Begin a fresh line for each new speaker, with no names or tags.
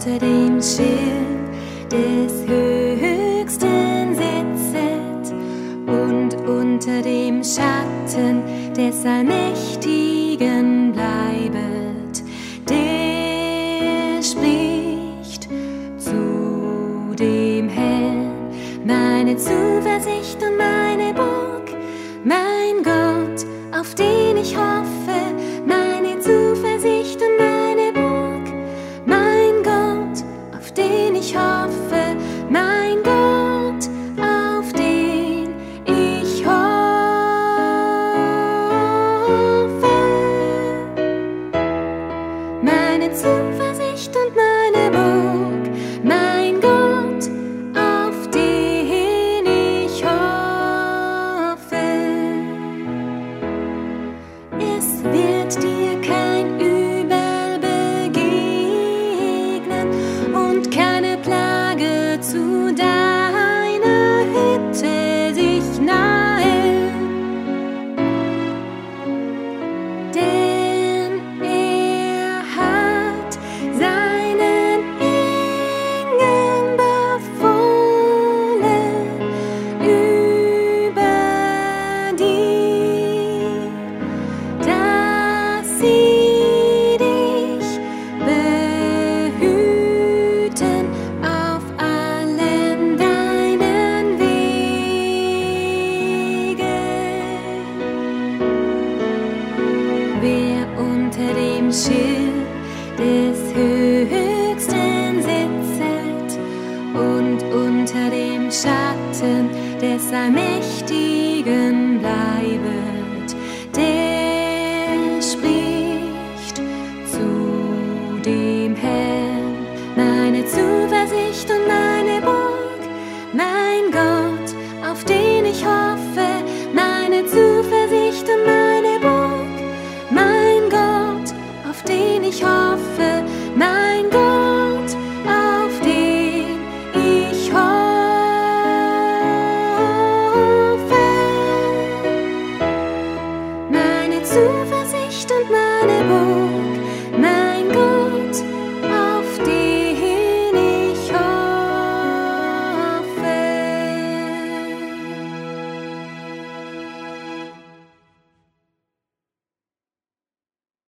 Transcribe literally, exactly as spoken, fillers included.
unter dem Schirm des Höchsten sitzet und unter dem Schatten des Allmächtigen bleibet, der spricht zu dem Herrn: Meine Zuversicht und meine Burg, mein Gott, auf den ich hoffe, meine Zuversicht und meine Burg, mein Gott, auf den ich hoffe, mein Gott, auf den ich hoffe. Meine Zuversicht und meine Burg, mein Gott, auf den ich hoffe. Es wird dir kein Übel begegnen und keine Plage zu deiner Hütte sich nahe, denn er hat seinen Engeln befohlen über dir, dass sie dich behüten auf allen deinen Wegen. Wer unter dem Schirm